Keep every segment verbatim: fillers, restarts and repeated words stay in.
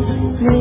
me.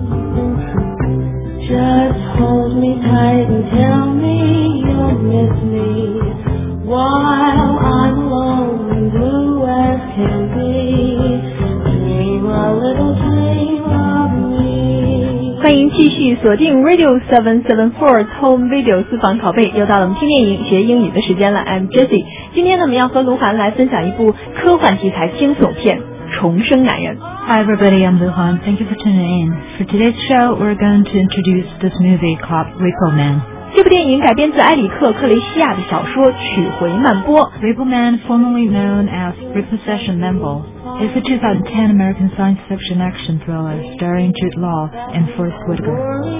Just hold me tight and tell me you'll miss me while I'm alone and blue as can be. Dream a little dream of me. 欢迎继续锁定 Radio 七七四 Home Video 私房拷贝，又到了我们听电影学英语的时间了。I'm Jessie。今天呢，我们要和卢涵来分享一部科幻题材惊悚片《重生男人》。 Hi everybody, I'm Luhan. Thank you for tuning in. For today's show, we're going to introduce this movie called Repo Man. 这部电影改编自埃里克·克雷西亚的小说《取回曼波》。 Repo Man, formerly known as Repossession Lambo, is a two thousand ten American science fiction action thriller starring Jude Law and Forest Whitaker.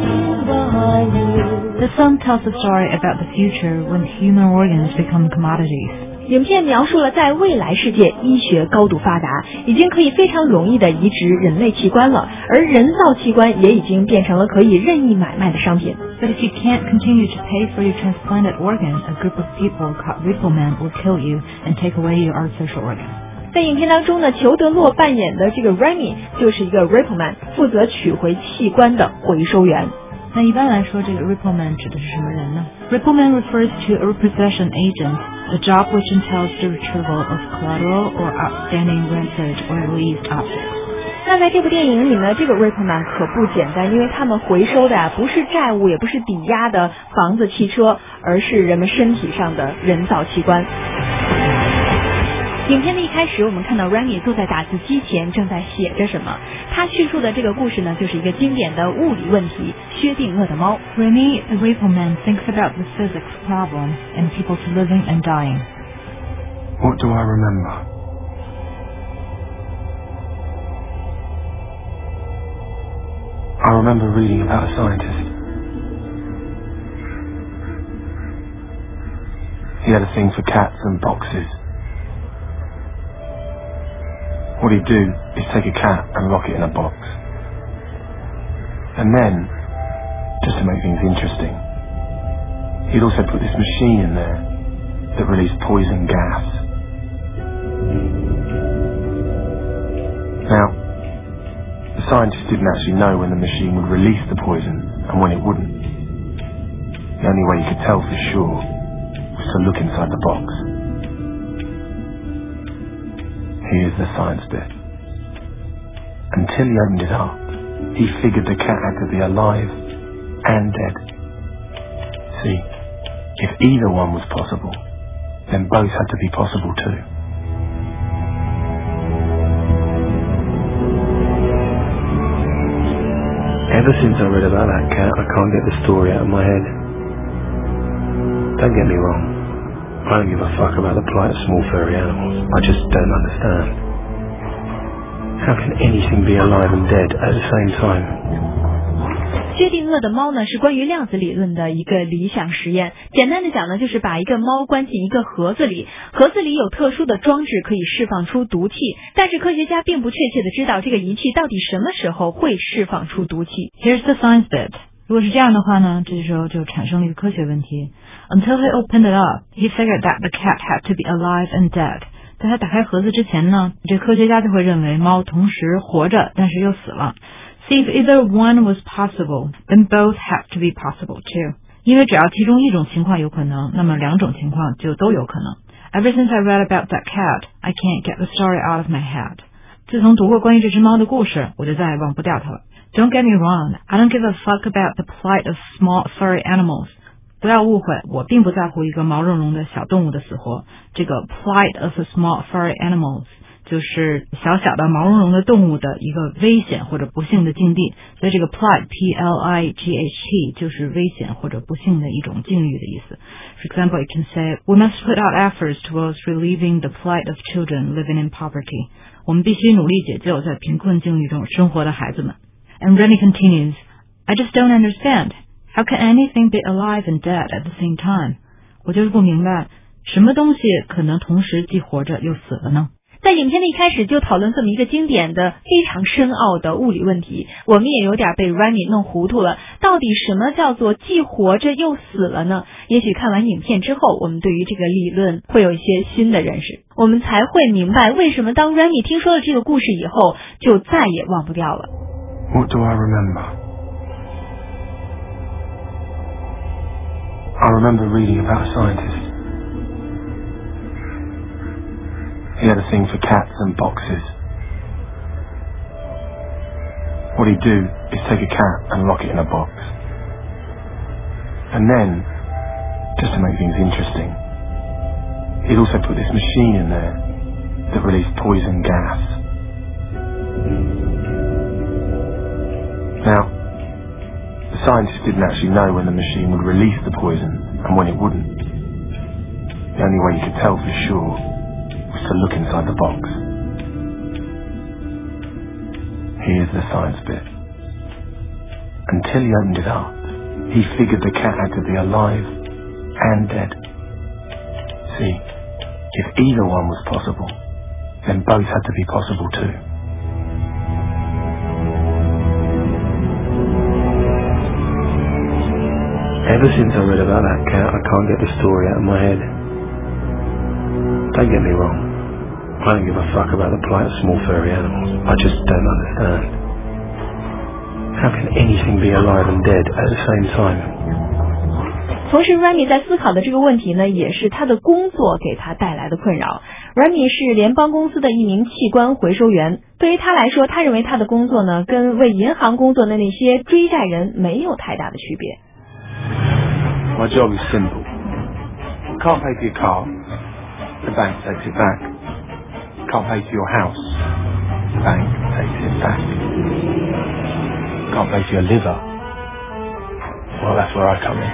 The film tells a story about the future when human organs become commodities. 影片描述了在未来世界，医学高度发达，已经可以非常容易地移植人类器官了，而人造器官也已经变成了可以任意买卖的商品。 But if you can't continue to pay for your transplanted organ, a group of people called Repo Man will kill you and take away your artificial organ. 在影片当中呢，裘德洛扮演的这个 Remy 就是一个 Repo Man， 负责取回器官的回收员。 那一般来说，这个 Repo Man 指的是什么人呢？ Repo Man refers to a repossession agent, a job which entails the retrieval of collateral or outstanding rented or leased objects. 那在这部电影里呢，这个 Repo Man 可不简单，因为他们回收的呀、啊、不是债务，也不是抵押的房子、汽车，而是人们身体上的人造器官。影片的一开始，我们看到 Remy 坐在打字机前，正在写着什么。他叙述的这个故事呢，就是一个经典的物理问题——薛定谔的猫。 Remy, the Repo Man, thinks about the physics problem and people's living and dying. What do I remember? I remember reading about a scientist. He had a thing for cats and boxes.What he'd do is take a cat and lock it in a box. And then, just to make things interesting, he'd also put this machine in there that released poison gas. Now, the scientist didn't actually know when the machine would release the poison and when it wouldn't. The only way you could tell for sure was to look inside the box.Here's the science bit. Until he opened it up, he figured the cat had to be alive and dead. See, if either one was possible, then both had to be possible too. Ever since I read about that cat, I can't get the story out of my head. Don't get me wrong.I don't give a fuck about the plight of small furry animals. I just don't understand. How can anything be alive and dead at the same time? 薛定谔的猫呢，是关于量子理论的一个理想实验。简单的讲呢，就是把一个猫关进一个盒子里，盒子里有特殊的装置可以释放出毒气，但是科学家并不确切的知道这个仪器到底什么时候会释放出毒气。 Here's the science bit.如果是这样的话呢，这时候就产生了一个科学问题。Until he opened it up, he figured that the cat had to be alive and dead. 在他打开盒子之前呢，这科学家就会认为猫同时活着，但是又死了。See, if either one was possible, then both have to be possible too. 因为只要其中一种情况有可能，那么两种情况就都有可能。Ever since I read about that cat, I can't get the story out of my head. 自从读过关于这只猫的故事，我就再也忘不掉它了。Don't get me wrong, I don't give a fuck about the plight of small furry animals. 不要误会，我并不在乎一个毛茸茸的小动物的死活。这个 plight of small furry animals 就是小小的毛茸茸的动物的一个危险或者不幸的境地。所以这个 plight, P L I G H T 就是危险或者不幸的一种境遇的意思。For example, you can say, we must put out efforts towards relieving the plight of children living in poverty. 我们必须努力解救在贫困境遇中生活的孩子们。And Remy continues, I just don't understand. How can anything be alive and dead at the same time? 我就是不明白，什么东西可能同时既活着又死了呢？ 在影片的一开始就讨论这么一个经典的非常深奥的物理问题，我们也有点被 Remy 弄糊涂了。到底什么叫做既活着又死了呢？也许看完影片之后，我们对于这个理论会有一些新的认识，我们才会明白为什么当 Remy 听说了这个故事以后，就再也忘不掉了。 What do I remember? I remember reading about a scientist. He had a thing for cats and boxes. What he'd do is take a cat and lock it in a box. And then, just to make things interesting, he'd also put this machine in there that released poison gas. Now, the scientist didn't actually know when the machine would release the poison and when it wouldn't. The only way you could tell for sure was to look inside the box. Here's the science bit. Until he opened it up, he figured the cat had to be alive and dead. See, if either one was possible, then both had to be possible too. Ever since I read about that cat, I can't get the story out of my head. Don't get me wrong, I don't give a fuck about the plight of small furry animals. I just don't understand. How can anything be alive and dead at the same time? 同时 Remy 在思考的这个问题呢，也是他的工作给他带来的困扰。Remy 是联邦公司的一名器官回收员，对于他来说，他认为他的工作呢，跟为银行工作的那些追债人没有太大的区别。 My job is simple. Can't pay for your car, the bank takes it back. Can't pay for your house, the bank takes it back. Can't pay for your liver. Well, that's where I come in.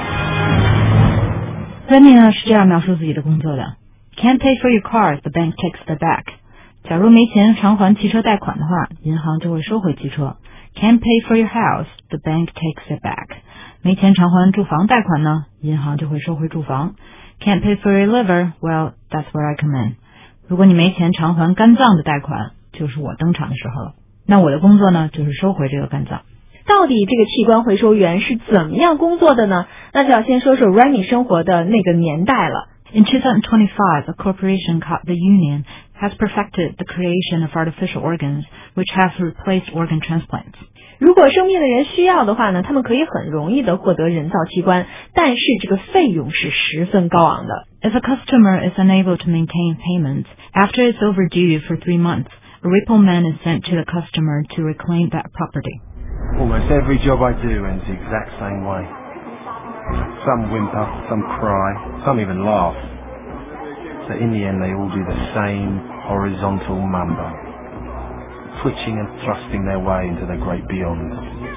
Remy 呢是这样描述自己的工作的 ：Can't pay for your car, the bank takes it back. 假如没钱偿还汽车贷款的话，银行就会收回汽车。Can't pay for your house, the bank takes it back. 没钱偿还住房贷款呢，银行就会收回住房。Can't pay for your liver, well, that's where I come in. 如果你没钱偿还肝脏的贷款，就是我登场的时候了。那我的工作呢，就是收回这个肝脏。 到底这个器官回收员是怎么样工作的呢？那就要先说说 Remy 生活的那个年代了。 In twenty twenty-five, a corporation called the Union has perfected the creation of artificial organs, which have replaced organ transplants. 如果生病的人需要的话呢，他们可以很容易的获得人造器官，但是这个费用是十分高昂的。 If a customer is unable to maintain payments after it's overdue for three months, a repo man is sent to the customer to reclaim that property. Almost every job I do ends the exact same way. Some whimper, some cry, some even laugh. But in the end they all do the same horizontal mumbo, twitching and thrusting their way into the great beyond.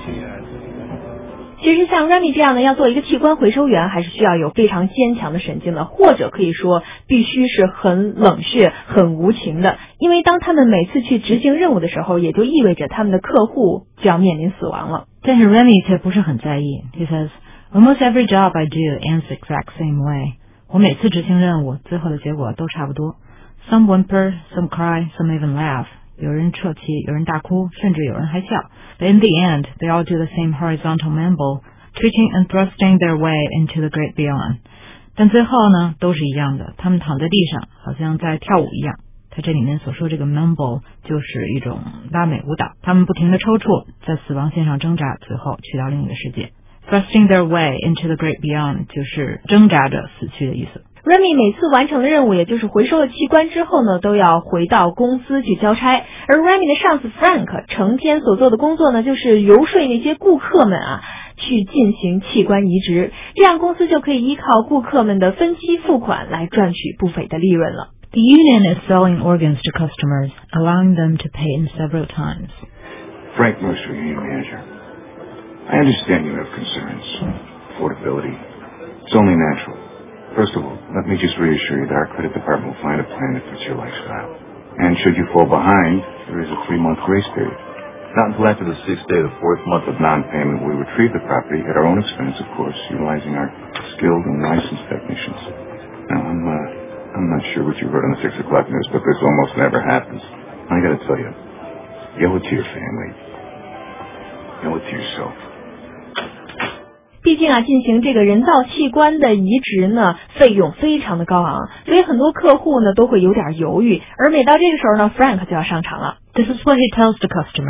其实像 Remy 这样的要做一个器官回收员，还是需要有非常坚强的神经的，或者可以说必须是很冷血、很无情的。因为当他们每次去执行任务的时候，也就意味着他们的客户就要面临死亡了。 但是 Remy 却不是很在意。He says, "Almost every job I do ends the exact same way." 我每次执行任务，最后的结果都差不多。Some whimper, some cry, some even laugh. 有人啜泣，有人大哭，甚至有人还笑。But in the end, they all do the same horizontal mumble, twitching and thrusting their way into the great beyond. 但最后呢，都是一样的，他们躺在地上，好像在跳舞一样。他这里面所说这个 mumble 就是一种拉美舞蹈，他们不停地抽搐，在死亡线上挣扎，最后去到另一个世界。Thrusting their way into the great beyond 就是挣扎着死去的意思。 Remy 每次完成的任务，也就是回收了器官之后呢，都要回到公司去交差。而 Remy 的上司 Frank 成天所做的工作呢，就是游说那些顾客们啊，去进行器官移植，这样公司就可以依靠顾客们的分期付款来赚取不菲的利润了。 The union is selling organs to customers, allowing them to pay in several times. Frank Mercer, union manager. I understand you have concerns. Affordability. It's only natural. First of all, let me just reassure you that our credit department will find a plan that fits your lifestyle. And should you fall behind, there is a three-month grace period. Not until after the sixth day of the fourth month of non-payment will we retrieve the property at our own expense, of course, utilizing our skilled and licensed technicians. Now, I'm, uh, I'm not sure what you heard on the six o'clock news, but this almost never happens. I gotta tell you, you owe it to your family. You owe it to yourself. 毕竟啊，进行这个人造器官的移植呢，费用非常的高昂，所以很多客户呢都会有点犹豫。而每到这个时候呢 ，Frank 就要上场了。 This is what he tells the customers.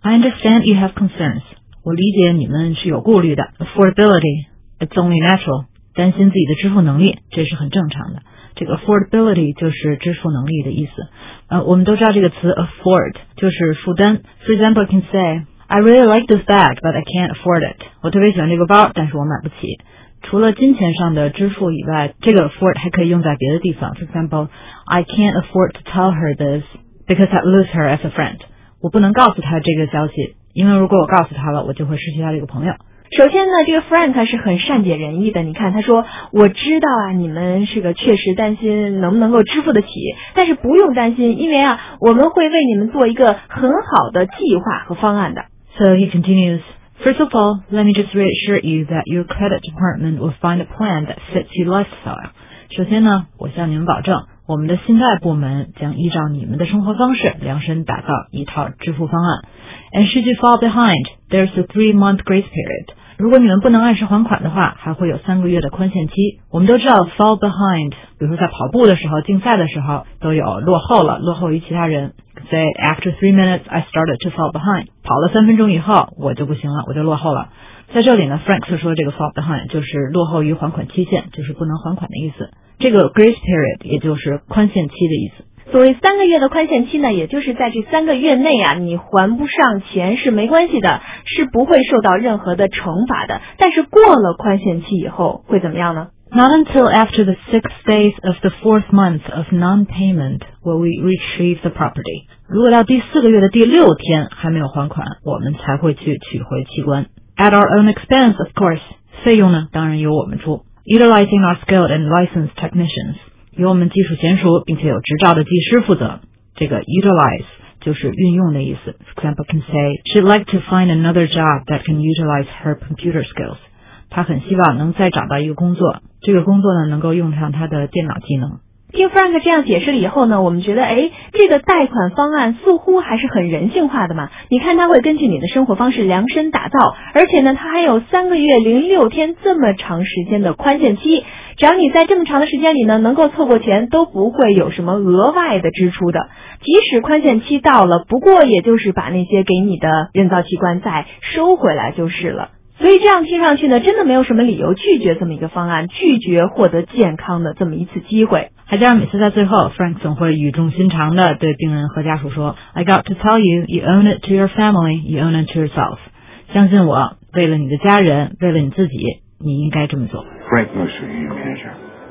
I understand you have concerns. 我理解你们是有顾虑的。Affordability, it's only natural. 担心自己的支付能力，这是很正常的。这个 affordability 就是支付能力的意思。呃，我们都知道这个词 afford 就是负担。For example, I can say, I really like this bag, but I can't afford it. 我特别喜欢这个包，但是我买不起。除了金钱上的支付以外，这个 afford 还可以用在别的地方。For example, I can't afford to tell her this because I'd lose her as a friend. 我不能告诉她这个消息，因为如果我告诉她了，我就会失去她这个朋友。 首先呢，这个 Frank 是很善解人意的。你看，他说：“我知道啊，你们是个确实担心能不能够支付得起，但是不用担心，因为啊，我们会为你们做一个很好的计划和方案的。” So he continues, First of all, let me just reassure you that your credit department will find a plan that fits your lifestyle. 首先呢，我向你们保证，我们的信贷部门将依照你们的生活方式量身打造一套支付方案。And should you fall behind, there's a three-month grace period. 如果你们不能按时还款的话，还会有三个月的宽限期。我们都知道 fall behind， 比如说在跑步的时候、竞赛的时候都有落后了，落后于其他人。Say after three minutes, I started to fall behind. 跑了三分钟以后，我就不行了，我就落后了。在这里呢 ，Frank 所说的这个 fall behind 就是落后于还款期限，就是不能还款的意思。这个 grace period 也就是宽限期的意思。 所谓三个月的宽限期呢，也就是在这三个月内啊，你还不上钱是没关系的，是不会受到任何的惩罚的。但是过了宽限期以后会怎么样呢？ Not until after the six days of the fourth month of non-payment will we retrieve the property. 如果到第四个月的第六天还没有还款，我们才会去取回器官。At our own expense, of course. 费用呢，当然由我们出。Utilizing our skilled and licensed technicians.由我们技术娴熟并且有执照的技师负责。这个 utilize 就是运用的意思。For example, can say, she'd like to find another job that can utilize her computer skills. 她很希望能再找到一个工作，这个工作呢能够用上她的电脑技能。 听 Frank 这样解释了以后呢，我们觉得诶，这个贷款方案似乎还是很人性化的嘛。你看他会根据你的生活方式量身打造，而且呢他还有三个月零六天这么长时间的宽限期，只要你在这么长的时间里呢能够凑够钱，都不会有什么额外的支出的。即使宽限期到了，不过也就是把那些给你的人造器官再收回来就是了。所以这样听上去呢，真的没有什么理由拒绝这么一个方案，拒绝获得健康的这么一次机会。 还这样，每次在最后 Frank 总会语重心长地对病人和家属说 I got to tell you, you own it to your family, you own it to yourself. 相信我，为了你的家人，为了你自己，你应该这么做。 Frank Mercer, Union Manager.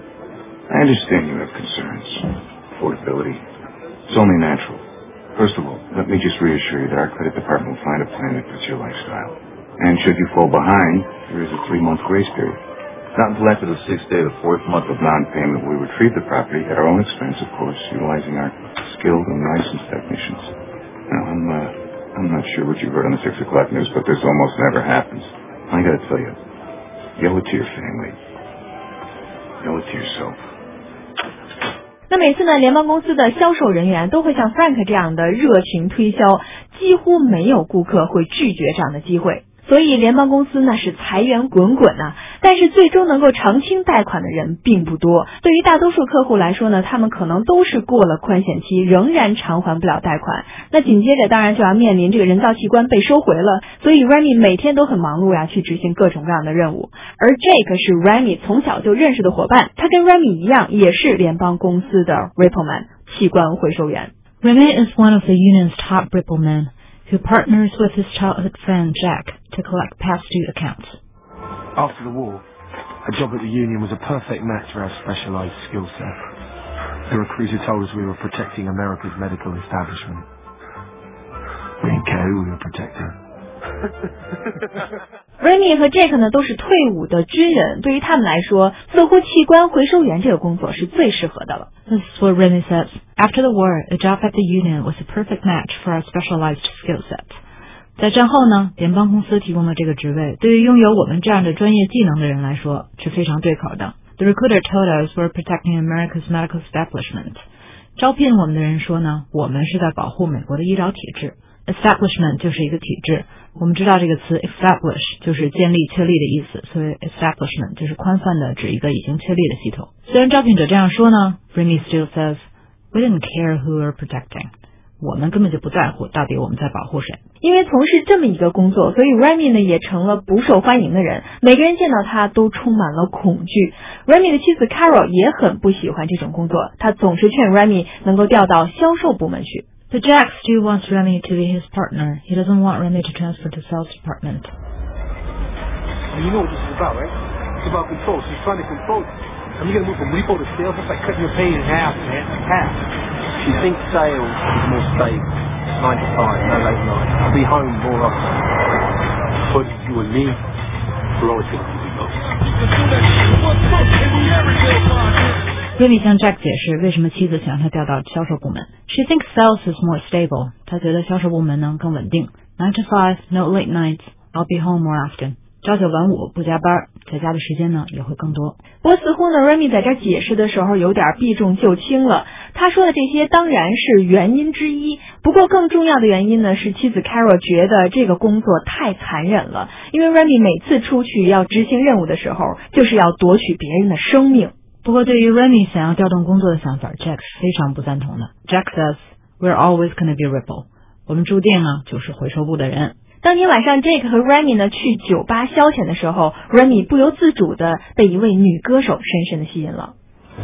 I understand you have concerns. Affordability. It's only natural. First of all, let me just reassure you that our credit department will find a plan that fits your lifestyle. And should you fall behind, there is a three-month grace period. Not until after the sixth day of the fourth month of non-payment will we retrieve the property at our own expense, of course, utilizing our skilled and licensed technicians. Now, I'm, uh, I'm not sure what you heard on the six o'clock news, but this almost never happens. I gotta tell you, you owe it to your family. You owe it to yourself. 那每次呢，联邦公司的销售人员都会像 Frank 这样的热情推销，几乎没有顾客会拒绝这样的机会。所以联邦公司呢是财源滚滚啊，但是最终能够偿清贷款的人并不多。对于大多数客户来说呢，他们可能都是过了宽限期，仍然偿还不了贷款。那紧接着当然就要面临这个人造器官被收回了，所以 Remy 每天都很忙碌呀，去执行各种各样的任务。而这个是 Remy 从小就认识的伙伴，他跟 Remy 一样，也是联邦公司的 Rippleman 器官回收员。 Remy is one of the union's top Ripplemen.who partners with his childhood friend Jack to collect past due accounts. After the war, a job at the union was a perfect match for our specialized skill set. The recruiter told us we were protecting America's medical establishment. We didn't care who we were protecting. Remy 和 Jack 呢都是退伍的军人，对于他们来说，似乎器官回收员这个工作是最适合的了。 This is what Remy says. After the war, a job at the union was a perfect match for our specialized skill set. 在战后呢，联邦公司提供的这个职位，对于拥有我们这样的专业技能的人来说是非常对口的。The recruiter told us we're protecting America's medical establishment. 招聘我们的人说呢，我们是在保护美国的医疗体制。Establishment 就是一个体制，我们知道这个词 establish 就是建立确立的意思，所以 establishment 就是宽泛的指一个已经确立的系统。虽然招聘者这样说呢， Remy still says we didn't care who we were protecting. 我们根本就不在乎到底我们在保护谁。 因为从事这么一个工作，所以 Remy 呢也成了不受欢迎的人，每个人见到他都充满了恐惧。Remy 的妻子 Carol 也很不喜欢这种工作，他总是劝 Remy 能够调到销售部门去。 But Jack still wants Remy to be his partner. He doesn't want Remy to transfer to sales department. You know what this is about, right? It's about control. She's trying to control you. And you're going to move from repo to sales. It's like cutting your pay in half, man. Half. She thinks sales is more stable. nine to five, no late night. I'll be home more often. But you and me, we're always going to be both. Remy 向 Jack 解释为什么妻子想让他调到销售部门。She thinks sales is more stable. 她觉得销售部门呢更稳定。nine to five, no late nights. I'll be home more often. 朝九晚五不加班，在家的时间呢也会更多。 不过似乎呢 Remy 在这解释的时候有点避重就轻了。他说的这些当然是原因之一，不过更重要的原因呢是妻子 Carol 觉得这个工作太残忍了，因为 Remy 每次出去要执行任务的时候就是要夺取别人的生命。 不过对于 Remy 想要调动工作的想法 Jack 是非常不赞同的。Jack says, We're always gonna be Ripple. 我们注定呢就是回收部的人。 当天晚上 Jake 和 Remy 呢去酒吧消遣的时候， Remy 不由自主的被一位女歌手深深的吸引了。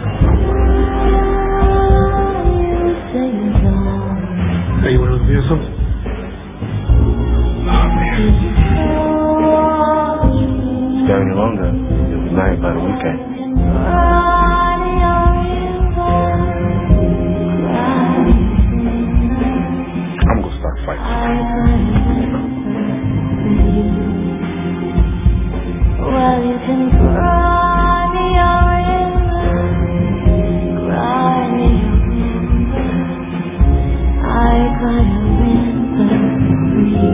Hey, you want to hear something? Nah, man. Stay any longer, you'll be married by the weekend. I'm gonna start fighting. Well, you can cry me a river, cry me a river. I cry a river for you.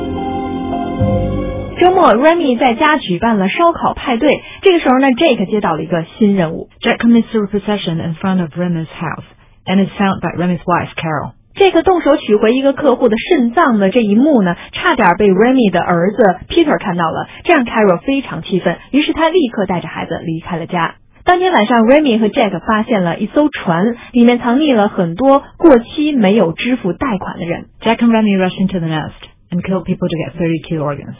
周末 Remy 在家举办了烧烤派对，这个时候呢 Jake 接到了一个新任务。 Jack commits repossession in front of Remy's house and is found by Remy's wife, Carol. 这个动手取回一个客户的肾脏的这一幕呢，差点被 Remy 的儿子 Peter 看到了，这让 Carol 非常气愤，于是他立刻带着孩子离开了家。当天晚上 Remy 和 Jack 发现了一艘船，里面藏匿了很多过期没有支付贷款的人。 Jack and Remy rush into the nest and kill people to get thirty-two organs.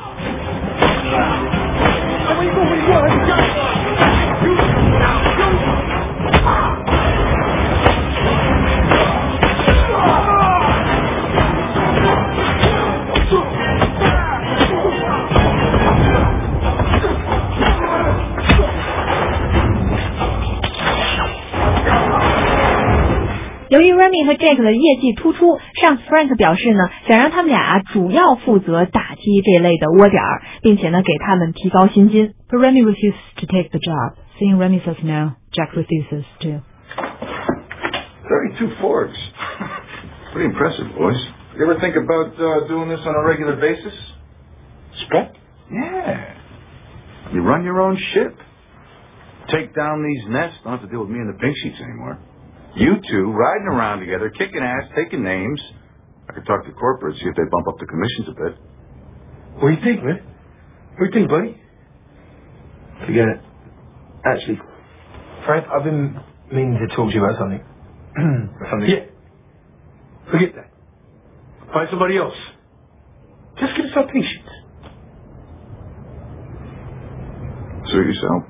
由于 Remy 和 Jake 的业绩突出，上司 Frank 表示呢，想让他们俩主要负责打击这类的窝点，并且呢给他们提高薪金。 But Remy refuses to take the job. Seeing Remy says no, Jack refuses too. thirty-two forks. Pretty impressive, boys. You ever think about uh, doing this on a regular basis? Spec? Yeah. You run your own ship. Take down these nests. Don't have to deal with me and the pink sheets anymore. You two riding around together, kicking ass, taking names. I could talk to corporate, see if they bump up the commissions a bit. What do you think, man? What do you think, buddy? Forget it. Actually, Frank, I've been meaning to talk to you about something. something. yeah. Forget that. Find somebody else. Just give us our pink sheets. Suit yourself.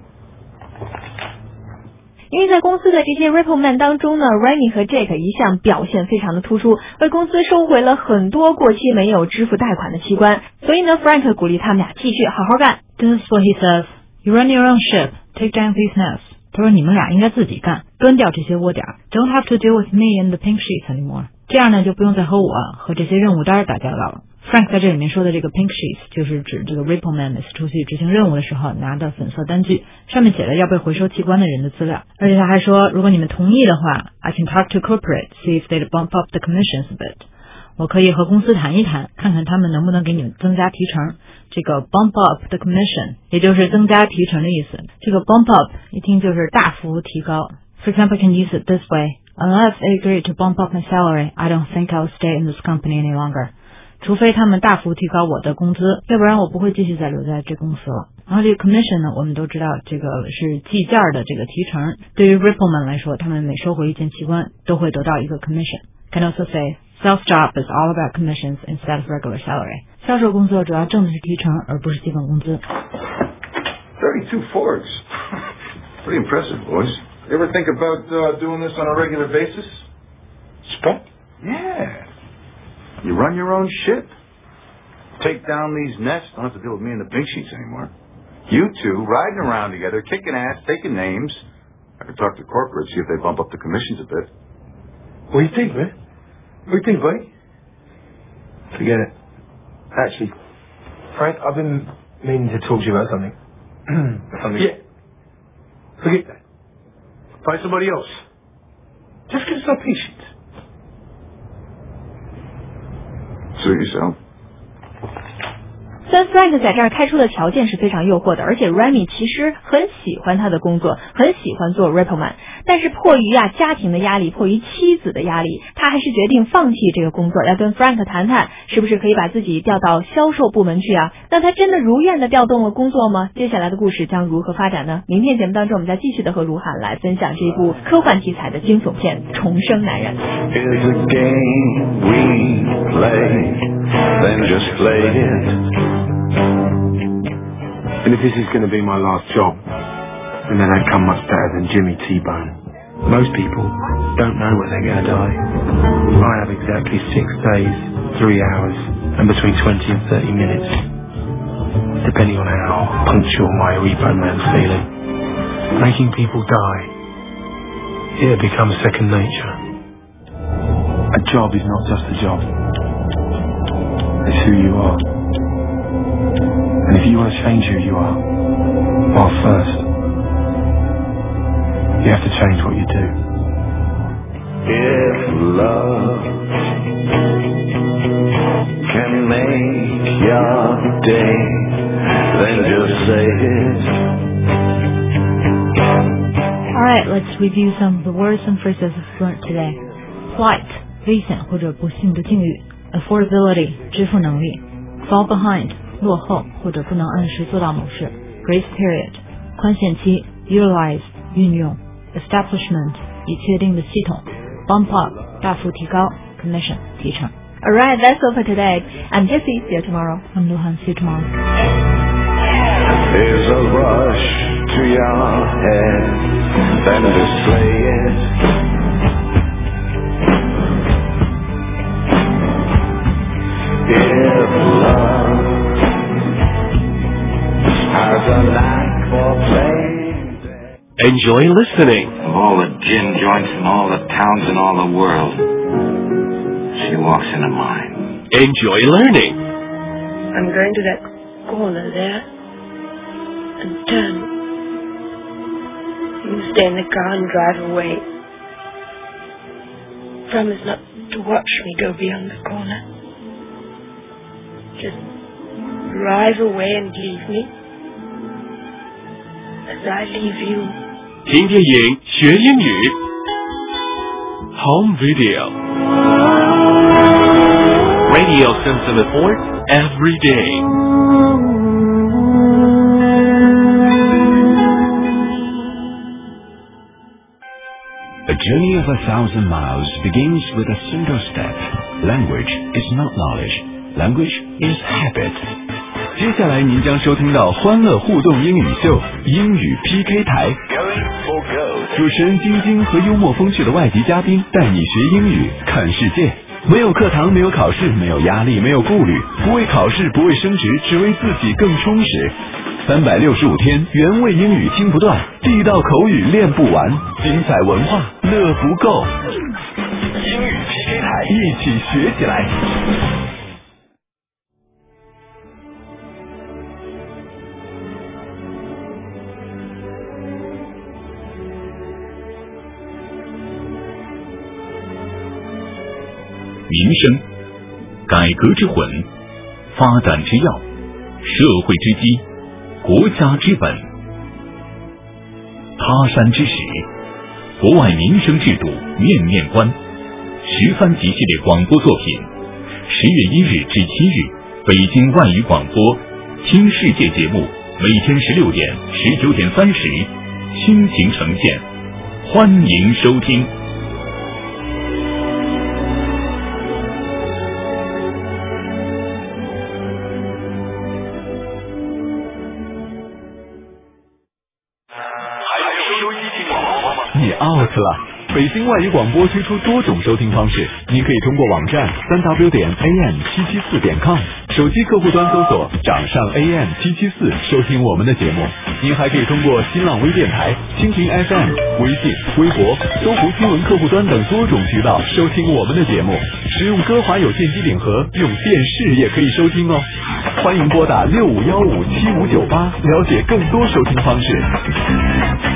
因为在公司的这些 Ripple Man 当中呢 Remy 和 Jake 一向表现非常的突出，为公司收回了很多过期没有支付贷款的器官，所以呢 Frank 鼓励他们俩继续好好干。 This is what he says. You run your own ship. Take down these nests. 他说你们俩应该自己干，端掉这些窝点。Don't have to deal with me and the pink sheets anymore. 这样呢就不用再和我和这些任务单打交道了。Frank 在这里面说的这个 pink sheets 就是指这个 Ripple Man 每次出去执行任务的时候拿的粉色单据，上面写的要被回收器官的人的资料。而且他还说，如果你们同意的话 I can talk to corporate, see if they bump up the commissions a bit. 我可以和公司谈一谈，看看他们能不能给你们增加提成。这个 bump up the commission 也就是增加提成的意思。这个 bump up 一听就是大幅提高。For example, I can use it this way. Unless they agree to bump up my salary, I don't think I'll stay in this company any longer. 除非他们大幅提高我的工资，要不然我不会继续再留在这公司了。然后这个 commission 呢，我们都知道这个是计件的这个提成。对于 Ripple 们来说，他们每收回一件器官都会得到一个 commission。 Can also say sales job is all about commissions instead of regular salary. 销售工作主要挣的是提成，而不是基本工资。 thirty-two Fords. Pretty impressive, boys. You ever think about uh, doing this on a regular basis? Spec? Yeah. You run your own ship. Take down these nests. Don't have to deal with me and the big sheets anymore. You two riding around together, kicking ass, taking names. I could talk to corporate, see if they bump up the commissions a bit. What do you think, man? What do you think, buddy? Forget it. Actually, Frank, I've been meaning to talk to you about something. something. Yeah. Forget that. Find somebody else. Just get some patience. Suit yourself. 虽然 Frank 在这儿开出的条件是非常诱惑的，而且 Remy 其实很喜欢他的工作，很喜欢做 Repairman， 但是迫于啊家庭的压力，迫于妻子的压力，他还是决定放弃这个工作，要跟 Frank 谈谈是不是可以把自己调到销售部门去啊。那他真的如愿的调动了工作吗？接下来的故事将如何发展呢？明天节目当中我们再继续的和卢涵来分享这一部科幻题材的惊悚片《重生男人》。 Here's a game we play, then just play it. And if this is going to be my last job, then they don't come much better than Jimmy T-Bone. Most people don't know when they're going to die. I have exactly six days, three hours, and between twenty and thirty minutes, depending on how punctual my repo man's feeling. Making people die, it becomes second nature. A job is not just a job. It's who you are. And if you want to change who you are, well, first, you have to change what you do. If love can make your day, then just say it. Alright, let's review some of the words and phrases we've learned today. Plight, 危险或者不幸的境遇。Affordability, 支付能力。Fall behind, 落后或者不能按时做到某事。Grace period, 宽限期。Utilize, 运用。Establishment, 已确定的系统。Bump up, 大幅提高。Commission, 提成。 Alright, that's all for today. I'm Jessie. See you tomorrow. I'm Luhan. See you tomorrow. There's a rush to your head, then display it. If love has a knack for playing. Enjoy listening. Of all the gin joints in all the towns in all the world, she walks into mine. Enjoy learning. I'm going to that corner there and turn. You stay in the car and drive away. Promise not to watch me go beyond the corner. Just drive away and leave me as I leave you. 听电影学英语 Home Video Radio Symptom Report every day. A journey of a thousand miles begins with a single step. Language is not knowledge. Language is habit. 接下来您将收听到欢乐互动英语秀英语 P K 台，主持人晶晶和幽默风趣的外籍嘉宾带你学英语看世界。没有课堂，没有考试，没有压力，没有顾虑，不为考试，不为升职，只为自己更充实。三百六十五天，原味英语听不断，地道口语练不完，精彩文化乐不够。英语 P K 台，一起学起来。 民生，改革之魂，发展之要，社会之基，国家之本。他山之石，国外民生制度面面观。十三集系列广播作品，十月一日至七日，北京外语广播听世界节目，每天十六点、十九点三十，倾情呈现，欢迎收听。 次了。北京外语广播推出多种收听方式，您可以通过网站三 w 点 a m 七七四点 com， 手机客户端搜索掌上 A M 七七四收听我们的节目。您还可以通过新浪微电台、蜻蜓 F M、微信、微博、搜狐新闻客户端等多种渠道收听我们的节目。使用歌华有线机顶盒，用电视也可以收听哦。欢迎拨打六五幺五七五九八了解更多收听方式。